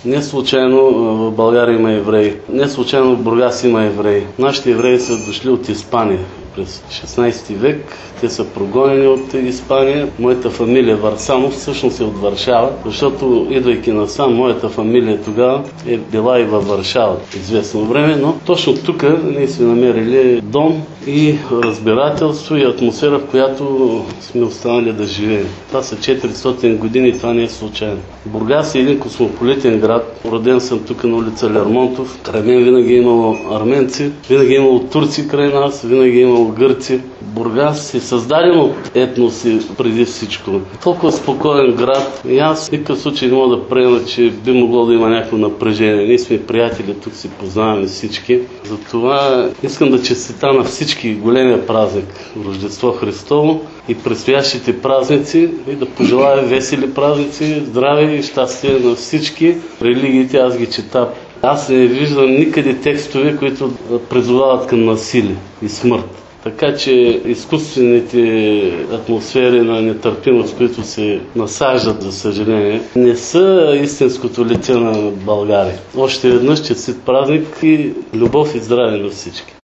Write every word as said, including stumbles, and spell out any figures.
Не случайно в България има евреи. Не случайно в Бургас има евреи. Нашите евреи са дошли от Испания през шестнайсети век. Те са прогонени от Испания. Моята фамилия Варсанов всъщност е от Варшава, защото идвайки насам, моята фамилия тогава е била и във Варшава известно време, но точно тук ние сме намерили дом и разбирателство и атмосфера, в която сме останали да живеем. Това са четиристотин години, това не е случайно. Бургас е един космополитен град. Роден съм тук на улица Лермонтов. Край мен винаги е имало арменци, винаги е имало турци край нас, винаги е имало гърци. Бургас е създаден от етноси преди всичко. Толкова спокоен град и аз в никакъв случай не мога да приема, че би могло да има някакво напрежение. Ние сме приятели, тук се познаваме всички. Затова искам да честита на всички големия празник Рождество Христово и предстоящите празници и да пожелая весели празници, здраве и щастие на всички. Религиите аз ги чета. Аз не виждам никъде текстове, които призовават към насилие и смърт. Така че изкуствените атмосфери на нетърпимост, които се насаждат, за съжаление, не са истинското лице на България. Още веднъж честит празник и любов и здраве на всички!